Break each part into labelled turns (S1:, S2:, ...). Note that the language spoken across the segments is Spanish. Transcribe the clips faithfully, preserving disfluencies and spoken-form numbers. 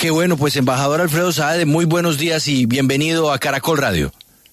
S1: Qué bueno, pues embajador Alfredo Saade, muy buenos días y bienvenido a Caracol Radio.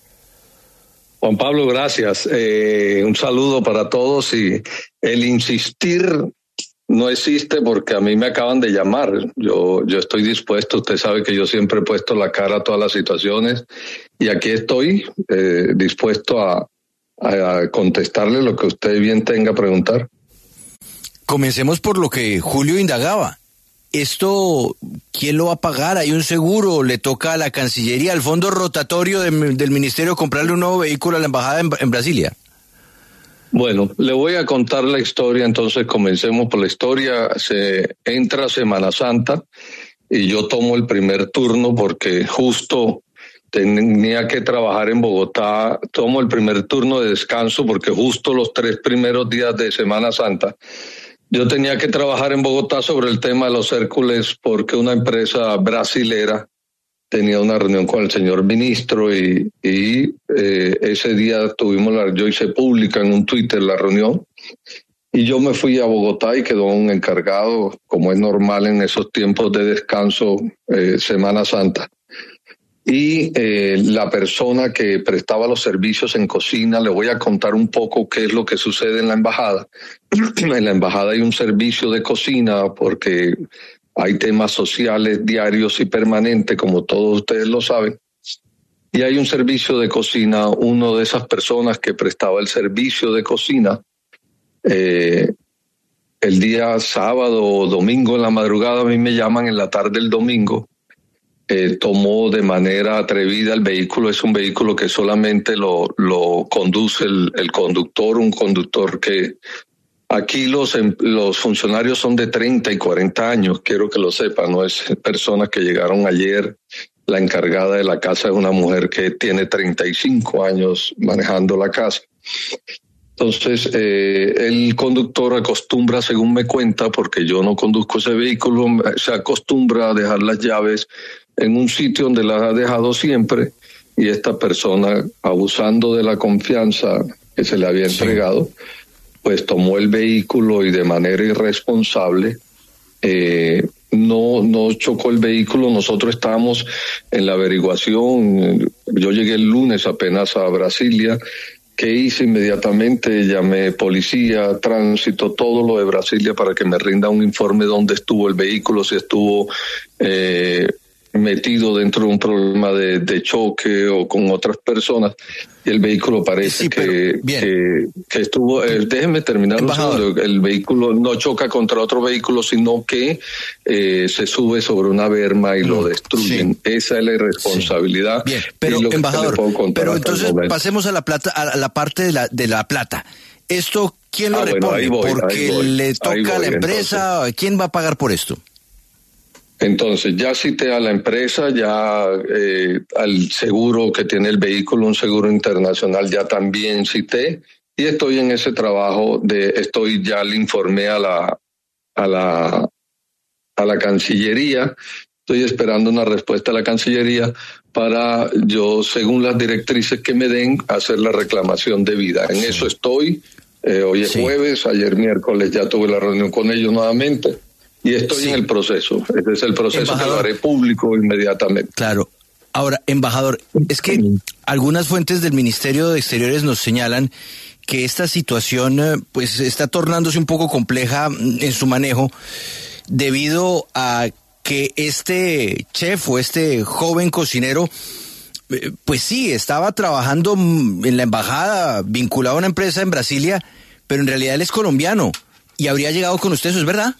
S2: Juan Pablo, gracias. Eh, un saludo para todos y el insistir no existe porque a mí me acaban de llamar. Yo, yo estoy dispuesto, usted sabe que yo siempre he puesto la cara a todas las situaciones y aquí estoy eh, dispuesto a, a contestarle lo que usted bien tenga a preguntar.
S1: Comencemos por lo que Julio indagaba. ¿Esto quién lo va a pagar? ¿Hay un seguro? ¿Le toca a la Cancillería, al fondo rotatorio de, del Ministerio comprarle un nuevo vehículo a la embajada en, en Brasilia?
S2: Bueno, le voy a contar la historia, entonces comencemos por la historia. Se entra Semana Santa y yo tomo el primer turno porque justo tenía que trabajar en Bogotá. Tomo el primer turno de descanso porque justo los tres primeros días de Semana Santa yo tenía que trabajar en Bogotá sobre el tema de los Hércules porque una empresa brasilera tenía una reunión con el señor ministro y, y eh, ese día tuvimos la, yo hice pública en un Twitter la reunión y yo me fui a Bogotá y quedó un encargado, como es normal en esos tiempos de descanso, eh, Semana Santa. Y eh, la persona que prestaba los servicios en cocina, le voy a contar un poco qué es lo que sucede en la embajada. En la embajada hay un servicio de cocina porque hay temas sociales diarios y permanentes, como todos ustedes lo saben. Y hay un servicio de cocina, uno de esas personas que prestaba el servicio de cocina, eh, el día sábado o domingo en la madrugada, a mí me llaman en la tarde del domingo, Eh, tomó de manera atrevida el vehículo. Es un vehículo que solamente lo, lo conduce el, el conductor, un conductor que aquí los, los funcionarios son de treinta y cuarenta años, quiero que lo sepan, no es personas que llegaron ayer. La encargada de la casa es una mujer que tiene treinta y cinco años manejando la casa. Entonces, eh, el conductor acostumbra, según me cuenta, porque yo no conduzco ese vehículo, se acostumbra a dejar las llaves en un sitio donde las ha dejado siempre y esta persona, abusando de la confianza que se le había entregado, sí, pues tomó el vehículo y de manera irresponsable eh, no, no chocó el vehículo. Nosotros estábamos en la averiguación, yo llegué el lunes apenas a Brasilia. ¿Qué hice inmediatamente? Llamé policía, tránsito, todo lo de Brasilia para que me rinda un informe dónde estuvo el vehículo, si estuvo eh, metido dentro de un problema de, de choque o con otras personas. Y el vehículo parece sí, que, que, que estuvo... Eh, déjenme terminar un segundo. El vehículo no choca contra otro vehículo, sino que eh, se sube sobre una berma y mm, lo destruyen. Sí. Esa es la irresponsabilidad.
S1: Sí. Bien, pero embajador, pero entonces pasemos a la plata, a la parte de la, de la plata. ¿Esto quién lo ah, repone? Bueno, voy, ¿Porque voy, le toca voy, a la empresa? Entonces. ¿Quién va a pagar por esto?
S2: Entonces, ya cité a la empresa, ya eh, al seguro que tiene el vehículo, un seguro internacional, ya también cité, y estoy en ese trabajo de, estoy, ya le informé a la, a la, a la Cancillería, estoy esperando una respuesta a la Cancillería para yo, según las directrices que me den, hacer la reclamación debida. En sí. eso estoy, eh, hoy es sí. jueves, ayer miércoles ya tuve la reunión con ellos nuevamente. Y estoy sí. en el proceso. Ese es el proceso embajador. Que lo haré público inmediatamente.
S1: Claro. Ahora, embajador, es que algunas fuentes del Ministerio de Exteriores nos señalan que esta situación pues está tornándose un poco compleja en su manejo debido a que este chef o este joven cocinero pues sí, estaba trabajando en la embajada vinculado a una empresa en Brasilia, pero en realidad él es colombiano y habría llegado con usted, ¿eso es verdad?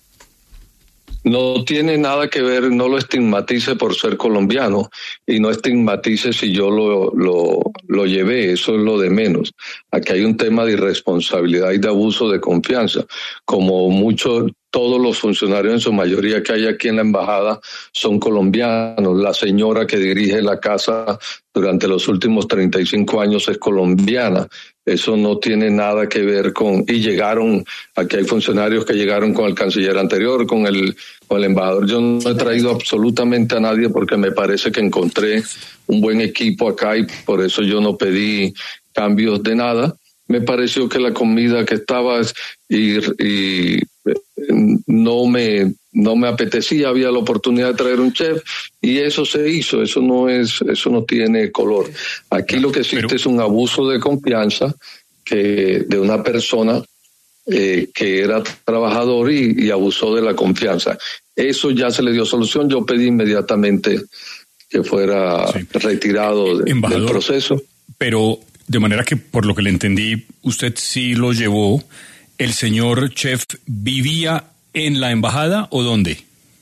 S2: No tiene nada que ver, no lo estigmatice por ser colombiano y no estigmatice si yo lo, lo, lo llevé, eso es lo de menos. Aquí hay un tema de irresponsabilidad y de abuso de confianza. Como muchos, todos los funcionarios en su mayoría que hay aquí en la embajada son colombianos. La señora que dirige la casa durante los últimos treinta y cinco años es colombiana. Eso no tiene nada que ver con... Y llegaron, aquí hay funcionarios que llegaron con el canciller anterior, con el, con el embajador. Yo no he traído absolutamente a nadie porque me parece que encontré un buen equipo acá y por eso yo no pedí cambios de nada. Me pareció que la comida que estaba y, y no me no me apetecía, había la oportunidad de traer un chef y eso se hizo. Eso no es, eso no tiene color. Aquí lo que existe Pero... es un abuso de confianza que de una persona eh, que era trabajador y, y abusó de la confianza. Eso ya se le dio solución. Yo pedí inmediatamente que fuera sí. retirado de, del proceso.
S3: Pero de manera que, por lo que le entendí, usted sí lo llevó. ¿El señor chef vivía en la embajada o dónde?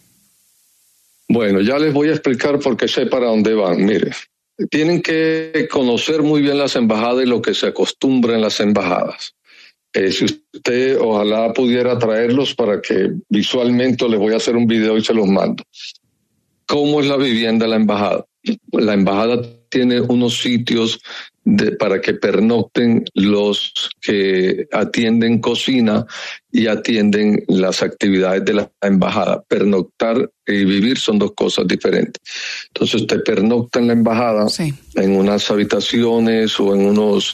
S2: Bueno, ya les voy a explicar porque sé para dónde van. Mire, tienen que conocer muy bien las embajadas y lo que se acostumbra en las embajadas. Eh, si usted ojalá pudiera traerlos para que visualmente les voy a hacer un video y se los mando. ¿Cómo es la vivienda de la embajada? La embajada tiene unos sitios de, para que pernocten los que atienden cocina y atienden las actividades de la embajada. Pernoctar y vivir son dos cosas diferentes. Entonces usted pernocta en la embajada, sí. en unas habitaciones o en unos,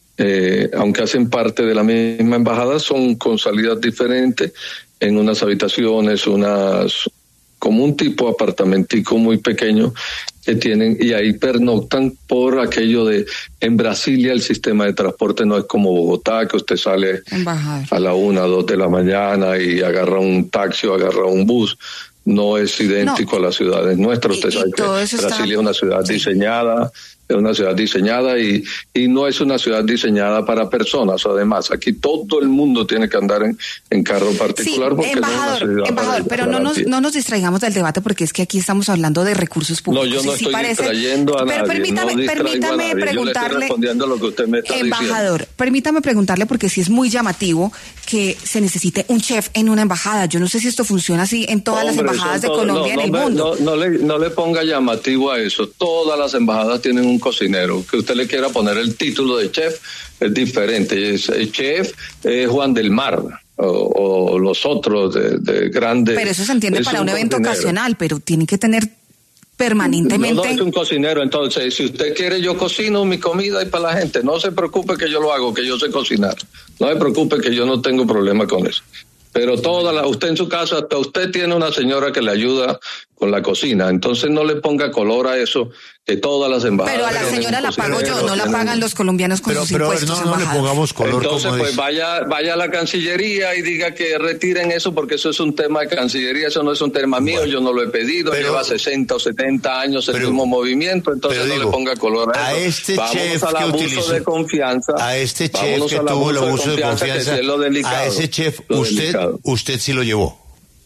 S2: eh, aunque hacen parte de la misma embajada, son con salidas diferentes, en unas habitaciones, unas como un tipo de apartamentico muy pequeño que tienen, y ahí pernoctan por aquello de, en Brasilia el sistema de transporte no es como Bogotá, que usted sale Embajador. a la una, dos de la mañana y agarra un taxi o agarra un bus. No es idéntico no. a las ciudades nuestras. Usted y, sabe y que Brasilia está... es una ciudad sí. diseñada, es una ciudad diseñada y, y no es una ciudad diseñada para personas. Además, aquí todo el mundo tiene que andar en, en carro particular sí, porque
S4: embajador,
S2: no es una ciudad
S4: embajador, pero no nos, no nos distraigamos del debate porque es que aquí estamos hablando de recursos públicos.
S2: No, yo no
S4: sí,
S2: estoy
S4: sí parece,
S2: distrayendo a
S4: pero
S2: nadie.
S4: Permítame,
S2: no
S4: permítame
S2: a nadie.
S4: preguntarle.
S2: Yo le estoy respondiendo a lo que usted me está
S4: embajador,
S2: diciendo.
S4: permítame preguntarle porque sí es muy llamativo que se necesite un chef en una embajada. Yo no sé si esto funciona así en todas Hombre, las embajadas de todo, Colombia
S2: no,
S4: en
S2: no,
S4: el mundo.
S2: No, no, le, no le ponga llamativo a eso. Todas las embajadas tienen un cocinero. Que usted le quiera poner el título de chef es diferente. Es, el chef es Juan del Mar o, o los otros de, de grandes.
S4: Pero eso se entiende para un, un evento ocasional, pero tiene que tener permanentemente.
S2: No, no es un cocinero. Entonces, si usted quiere, yo cocino mi comida y para la gente. No se preocupe que yo lo hago, que yo sé cocinar. No se preocupe que yo no tengo problema con eso. Pero toda la, usted en su casa, hasta usted tiene una señora que le ayuda con la cocina. Entonces no le ponga color a eso, que todas las embajadas.
S4: Pero a la señora la pago yo, no la pagan los colombianos con pero, sus
S5: pero,
S4: impuestos.
S5: No, no le pongamos color.
S2: Entonces,
S5: como
S2: pues
S5: dice.
S2: vaya, vaya a la Cancillería y diga que retiren eso, porque eso es un tema de Cancillería, eso no es un tema mío, bueno, yo no lo he pedido, pero, lleva sesenta o setenta años el pero, mismo movimiento, entonces no digo, le ponga color a,
S5: a
S2: eso.
S5: Este
S2: vamos
S5: chef
S2: al
S5: que
S2: abuso
S5: utilizó,
S2: de confianza.
S5: A este chef que tuvo el abuso de confianza, de confianza
S2: que es lo delicado,
S5: a ese chef, usted, usted sí lo llevó.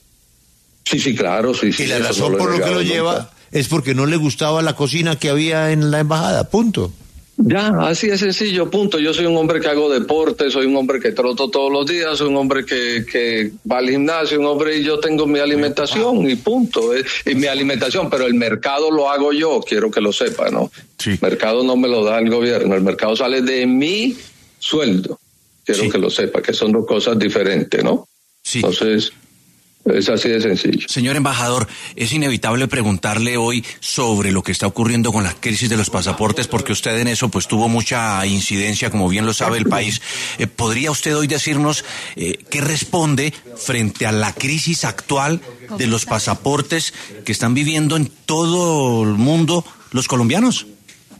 S2: Sí, sí, claro, sí, sí.
S5: Y la razón no por lo que lo lleva nunca. es porque no le gustaba la cocina que había en la embajada, punto.
S2: Ya, así es sencillo, punto. Yo soy un hombre que hago deporte, soy un hombre que troto todos los días, soy un hombre que, que va al gimnasio, un hombre y yo tengo mi alimentación y punto. Y mi alimentación, pero el mercado lo hago yo, quiero que lo sepa, ¿no? Sí. El mercado no me lo da el gobierno, el mercado sale de mi sueldo. Quiero sí. que lo sepa, que son dos cosas diferentes, ¿no?
S1: Sí.
S2: Entonces... es así de sencillo.
S1: Señor embajador, es inevitable preguntarle hoy sobre lo que está ocurriendo con la crisis de los pasaportes, porque usted en eso pues tuvo mucha incidencia, como bien lo sabe el país. Eh, ¿Podría usted hoy decirnos eh, qué responde frente a la crisis actual de los pasaportes que están viviendo en todo el mundo los colombianos?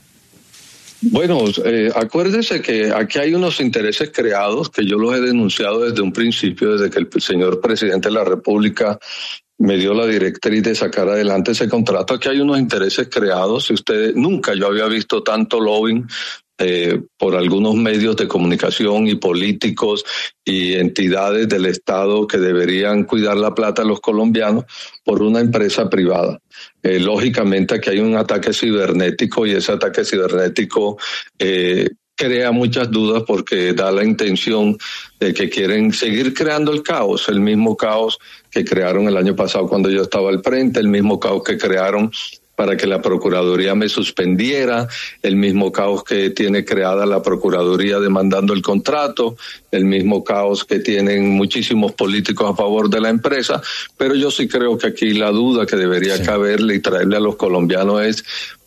S2: Bueno, eh, acuérdese que aquí hay unos intereses creados que yo los he denunciado desde un principio, desde que el señor presidente de la República me dio la directriz de sacar adelante ese contrato. Aquí hay unos intereses creados. Si usted nunca yo había visto tanto lobbying eh, por algunos medios de comunicación y políticos y entidades del Estado que deberían cuidar la plata de los colombianos por una empresa privada. Eh, lógicamente aquí hay un ataque cibernético y ese ataque cibernético eh, crea muchas dudas porque da la intención de que quieren seguir creando el caos, el mismo caos que crearon el año pasado cuando yo estaba al frente, el mismo caos que crearon para que la Procuraduría me suspendiera, el mismo caos que tiene creada la Procuraduría demandando el contrato, el mismo caos que tienen muchísimos políticos a favor de la empresa, pero yo sí creo que aquí la duda que debería sí. caberle y traerle a los colombianos es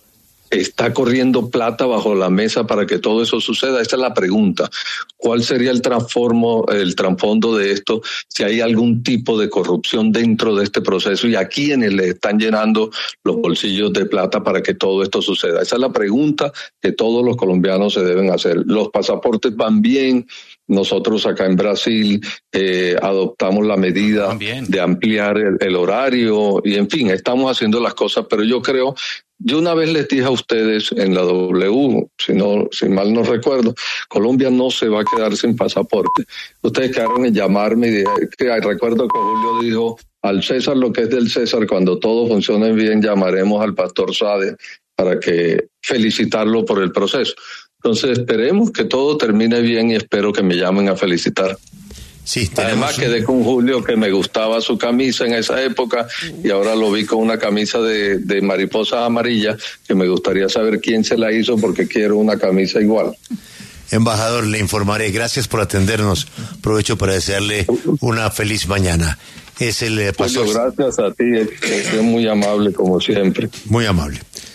S2: ¿Está corriendo plata bajo la mesa para que todo eso suceda? Esa es la pregunta. ¿Cuál sería el transformo, el trasfondo de esto? Si hay algún tipo de corrupción dentro de este proceso y a quiénes le están llenando los bolsillos de plata para que todo esto suceda. Esa es la pregunta que todos los colombianos se deben hacer. Los pasaportes van bien. Nosotros acá en Brasil eh, adoptamos la medida También. de ampliar el, el horario y en fin, estamos haciendo las cosas, pero yo creo, yo una vez les dije a ustedes en la W, si no, si mal no recuerdo, Colombia no se va a quedar sin pasaporte. Ustedes quedaron en llamarme y dije, que recuerdo que Julio dijo, al César lo que es del César, cuando todo funcione bien llamaremos al pastor Sade para que felicitarlo por el proceso. Entonces esperemos que todo termine bien y espero que me llamen a felicitar.
S5: Sí,
S2: Además un... quedé con Julio que me gustaba su camisa en esa época y ahora lo vi con una camisa de, de mariposas amarillas que me gustaría saber quién se la hizo porque quiero una camisa igual.
S5: Embajador, le informaré. Gracias por atendernos. Aprovecho para desearle una feliz mañana. Es el pastor.
S2: Julio, gracias a ti, es, es muy amable como siempre.
S5: Muy amable.